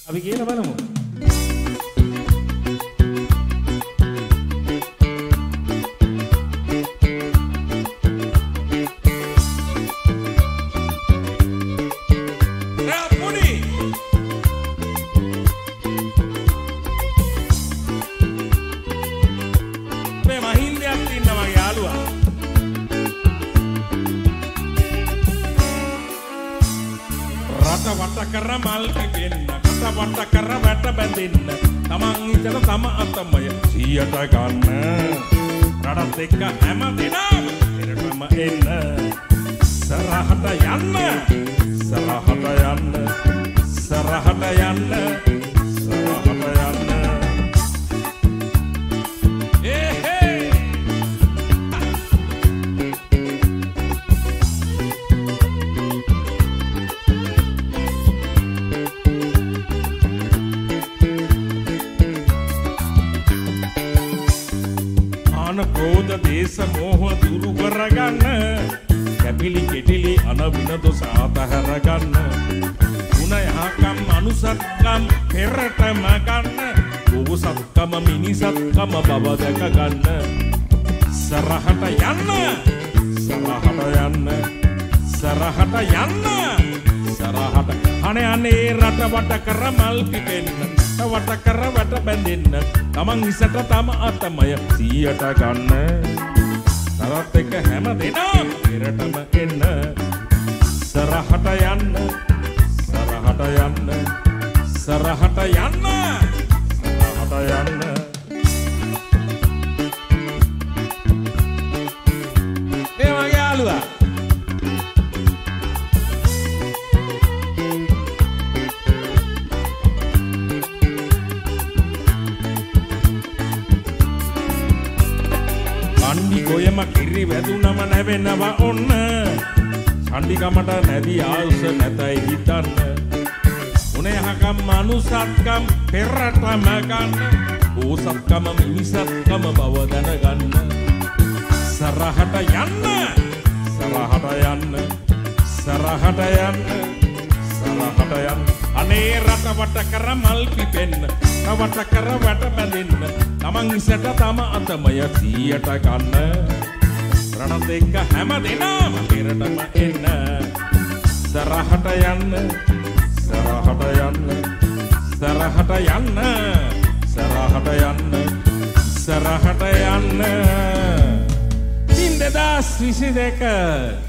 අපි කියලා බලමු. වට කර මල් පිපෙන්න කට වට කර වැට බැඳෙන්න තමන් හිතට තම අතමය 100ට ගන්න රටත් එක්ක හැම දිනම එරටම එන්න සරහට යන්න සරහට යන්න සරහට යන්න සරහට යන්න ක්‍රෝධ දේශ මෝහ දුරු කරගන්න කැපිලි කෙටිලි අනවින දොස අතහැර ගන්න ගුණ යහකම් අනුසත්කම් පෙරටම ගන්න බොහෝසත්කම මිනිසත්කම බව දැක ගන්න සරහට යන්න සරහට යන්න සරහට යන්න සරහට අනේ අනේ රට වට කර මල් පිපෙන්න වට කර වැට බැඳෙන්න තමන් හිසට තම අතමය 100ට ගන්න තරත් එක හැම දිනම පෙරටම එන්න සරහට යන්න සරහට යන්න සරහට යන්න සරහට යන්න මේ මගේ යාළුවා අන්ඩි ගොයම කිරි වැදුනම නැවෙනවා ඔන්න චණ්ඩිගමට නැදි ආයුෂ නැතයි හිතන්න උනේහකම් මනුසත්කම් පෙරටම ගන්න බෝසත්කම මිනිසත්කම බව දැනගන්න සරහට යන්න සරහට යන්න සරහට යන්න සරහට යන්න අනේ රට වට කර මල් පිපෙන්න වට කර වැට බැඳෙන්න තමන් ඉසට තම අතමය 100ට ගන්න රණත් එක්ක හැම දිනම පෙරටම එන්න සරහට යන්න සරහට යන්න සරහට යන්න සරහට යන්න සරහට යන්න 2022